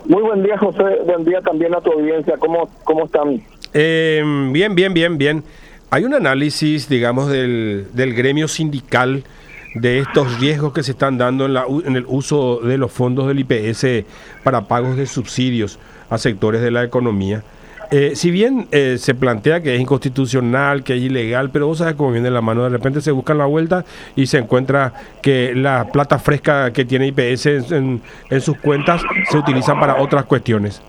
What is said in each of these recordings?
Muy buen día, José. Buen día también a tu audiencia. ¿Cómo están? Bien. Hay un análisis, digamos, del gremio sindical de estos riesgos que se están dando en el uso de los fondos del IPS para pagos de subsidios a sectores de la economía. Si bien se plantea que es inconstitucional, que es ilegal, pero vos sabes cómo viene la mano. De repente se buscan la vuelta y se encuentra que la plata fresca que tiene IPS en sus cuentas se utiliza para otras cuestiones.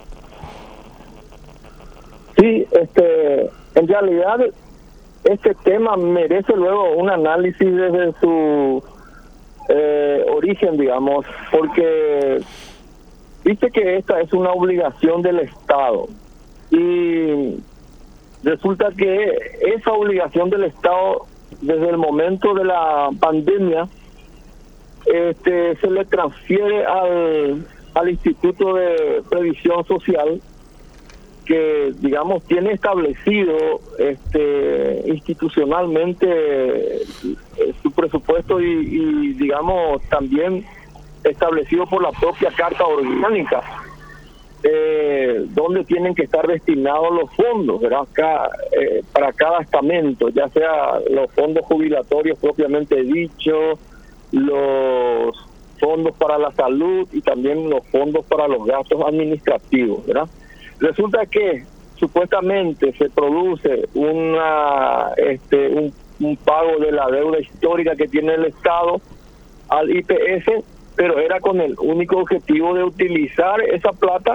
Sí, en realidad este tema merece luego un análisis desde su origen, digamos, porque viste que esta es una obligación del Estado y resulta que esa obligación del Estado desde el momento de la pandemia se le transfiere al Instituto de Previsión Social, que digamos tiene establecido institucionalmente su presupuesto y digamos también establecido por la propia Carta Orgánica, donde tienen que estar destinados los fondos, ¿verdad? Para cada estamento, ya sea los fondos jubilatorios propiamente dicho, los fondos para la salud y también los fondos para los gastos administrativos, ¿verdad? Resulta que supuestamente se produce un pago de la deuda histórica que tiene el Estado al IPS, pero era con el único objetivo de utilizar esa plata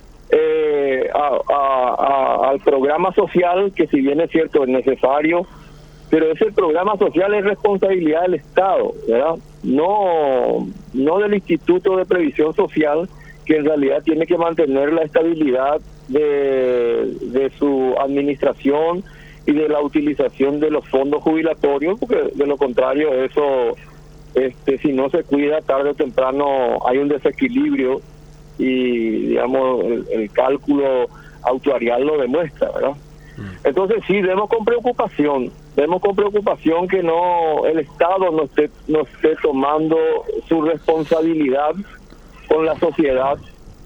al programa social, que si bien es cierto es necesario, pero ese programa social es responsabilidad del Estado, ¿verdad? No del Instituto de Previsión Social, que en realidad tiene que mantener la estabilidad de su administración y de la utilización de los fondos jubilatorios, porque de lo contrario eso, si no se cuida, tarde o temprano hay un desequilibrio y digamos el cálculo actuarial lo demuestra, ¿verdad? Entonces sí, vemos con preocupación que el Estado no esté tomando su responsabilidad con la sociedad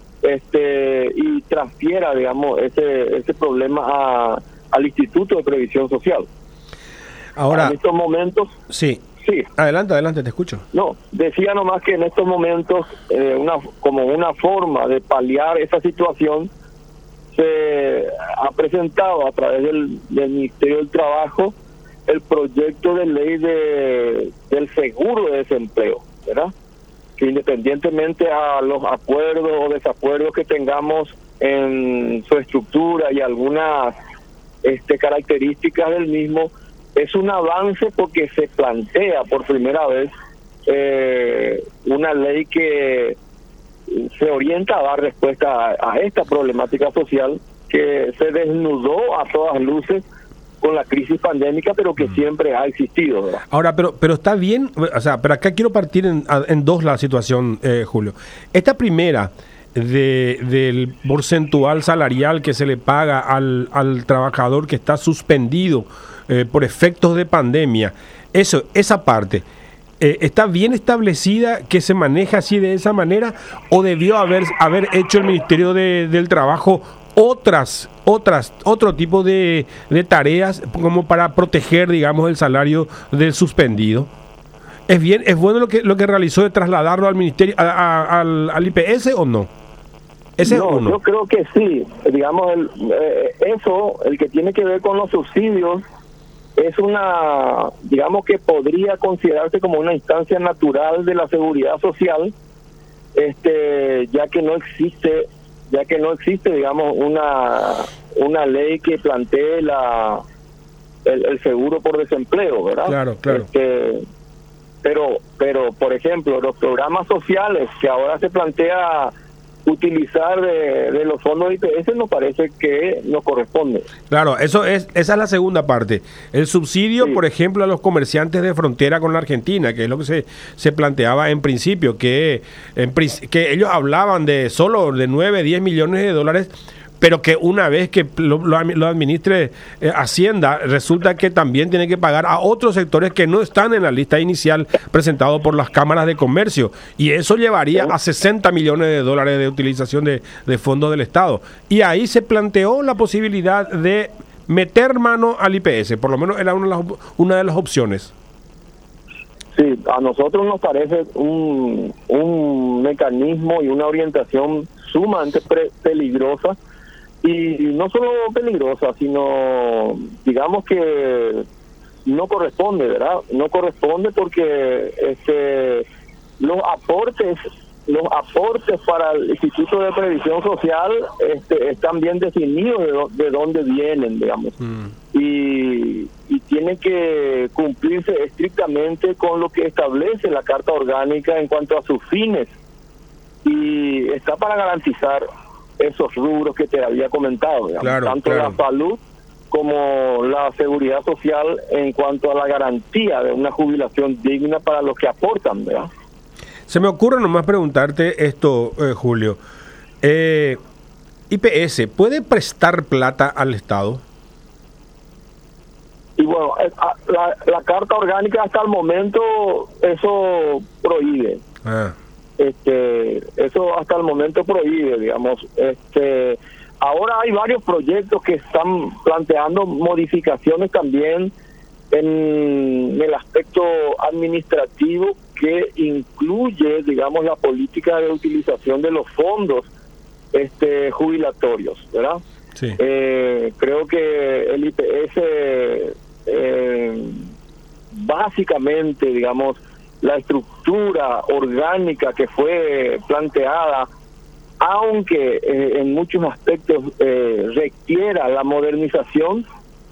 y transfiera, digamos, ese problema al Instituto de Previsión Social. Ahora, en estos momentos... Sí. Adelante, te escucho. No, decía nomás que en estos momentos, como una forma de paliar esa situación, se ha presentado a través del Ministerio del Trabajo el proyecto de ley del seguro de desempleo, ¿verdad? Que independientemente a los acuerdos o desacuerdos que tengamos en su estructura y algunas características del mismo, es un avance porque se plantea por primera vez una ley que se orienta a dar respuesta a esta problemática social que se desnudó a todas luces con la crisis pandémica, pero que siempre ha existido, ¿verdad? Ahora, pero está bien, o sea, pero acá quiero partir en dos la situación, Julio. Esta primera del porcentual salarial que se le paga al trabajador que está suspendido por efectos de pandemia, esa parte, ¿está bien establecida que se maneja así de esa manera o debió haber hecho el Ministerio del Trabajo otro tipo de tareas como para proteger, digamos, el salario del suspendido? ¿Es bueno lo que realizó de trasladarlo al ministerio, al IPS o no? Yo creo que sí. Digamos, el que tiene que ver con los subsidios es digamos que podría considerarse como una instancia natural de la seguridad social, ya que no existe, digamos, una ley que plantee el seguro por desempleo, ¿verdad? Claro. Pero por ejemplo, los programas sociales que ahora se plantea utilizar de los fondos de IPS nos parece que nos corresponde. Claro, esa es la segunda parte. El subsidio, sí, por ejemplo, a los comerciantes de frontera con la Argentina, que es lo que se planteaba en principio, que ellos hablaban de solo de 9, 10 millones de dólares pero que una vez que lo administre Hacienda, resulta que también tiene que pagar a otros sectores que no están en la lista inicial presentado por las cámaras de comercio, y eso llevaría a 60 millones de dólares de utilización de fondos del Estado. Y ahí se planteó la posibilidad de meter mano al IPS, por lo menos era una de las opciones. Sí, a nosotros nos parece un mecanismo y una orientación sumamente peligrosa, y no solo peligrosa, sino digamos que no corresponde, ¿verdad? No corresponde porque los aportes para el Instituto de Previsión Social están bien definidos de dónde vienen, digamos. Y tienen que cumplirse estrictamente con lo que establece la Carta Orgánica en cuanto a sus fines, y está para garantizar esos rubros que te había comentado, digamos, tanto la salud como la seguridad social en cuanto a la garantía de una jubilación digna para los que aportan, ¿verdad? Se me ocurre nomás preguntarte esto, Julio. ¿IPS puede prestar plata al Estado? Y bueno, la Carta Orgánica hasta el momento eso prohíbe. Eso hasta el momento prohíbe, digamos. Ahora hay varios proyectos que están planteando modificaciones también en el aspecto administrativo, que incluye, digamos, la política de utilización de los fondos jubilatorios, ¿verdad? Sí. Creo que el IPS básicamente, digamos, la estructura orgánica que fue planteada, aunque en muchos aspectos requiera la modernización,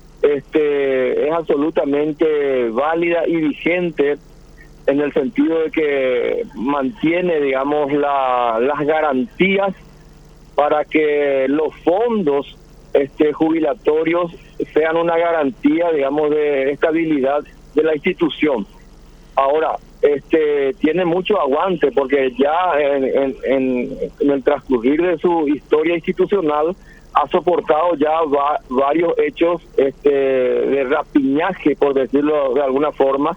es absolutamente válida y vigente, en el sentido de que mantiene, digamos, las garantías para que los fondos jubilatorios sean una garantía, digamos, de estabilidad de la institución. Ahora, tiene mucho aguante, porque ya en el transcurrir de su historia institucional ha soportado ya varios hechos de rapiñaje, por decirlo de alguna forma,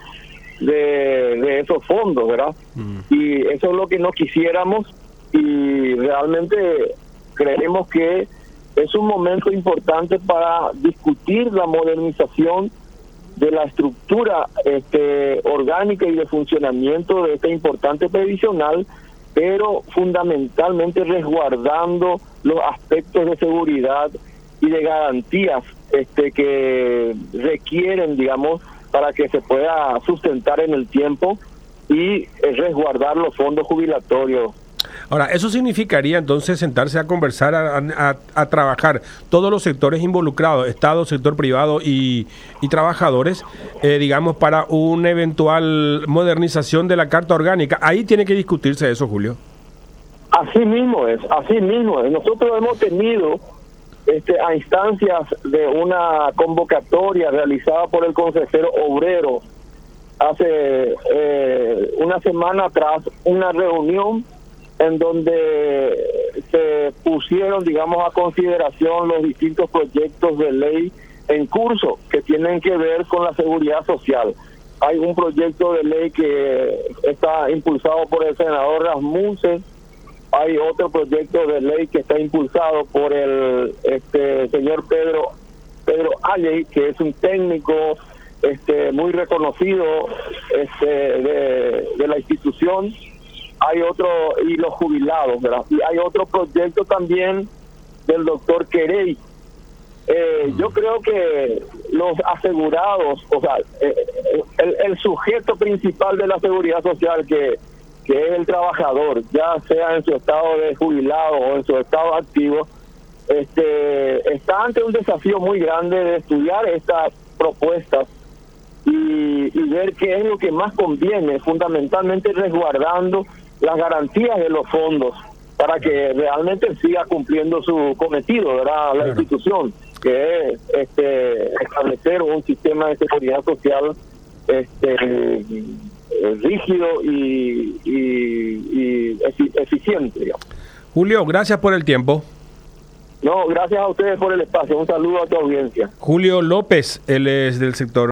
de esos fondos, ¿verdad? Y eso es lo que no quisiéramos, y realmente creemos que es un momento importante para discutir la modernización de la estructura orgánica y de funcionamiento de esta importante previsional, pero fundamentalmente resguardando los aspectos de seguridad y de garantías que requieren, digamos, para que se pueda sustentar en el tiempo y resguardar los fondos jubilatorios. Ahora, eso significaría entonces sentarse a conversar, a trabajar todos los sectores involucrados, Estado, sector privado y trabajadores, digamos, para una eventual modernización de la Carta Orgánica. Ahí tiene que discutirse eso, Julio. Así mismo es. Nosotros hemos tenido a instancias de una convocatoria realizada por el consejero obrero hace una semana atrás, una reunión en donde se pusieron, digamos, a consideración los distintos proyectos de ley en curso que tienen que ver con la seguridad social. Hay un proyecto de ley que está impulsado por el senador Rasmussen, hay otro proyecto de ley que está impulsado por el señor Pedro Alley, que es un técnico muy reconocido de la institución. Hay otro, y los jubilados, ¿verdad? Y hay otro proyecto también del doctor Querey. Yo creo que los asegurados, o sea, el sujeto principal de la seguridad social, que es el trabajador, ya sea en su estado de jubilado o en su estado activo, está ante un desafío muy grande de estudiar estas propuestas y ver qué es lo que más conviene, fundamentalmente resguardando las garantías de los fondos para que realmente siga cumpliendo su cometido, ¿verdad? La institución, que es establecer un sistema de seguridad social rígido y eficiente, digamos. Julio, gracias por el tiempo. No, gracias a ustedes por el espacio. Un saludo a tu audiencia. Julio López, él es del sector